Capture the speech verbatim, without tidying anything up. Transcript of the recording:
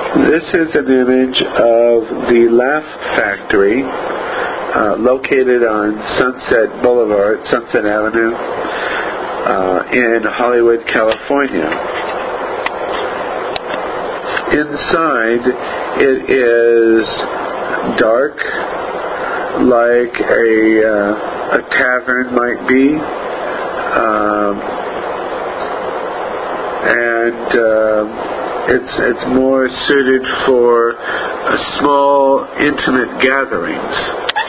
This is an image of the Laugh Factory, uh, located on Sunset Boulevard, Sunset Avenue, uh, in Hollywood, California. Inside, it is dark, like a uh, a tavern might be, um, and uh, it's it's more suited for uh, small, intimate gatherings.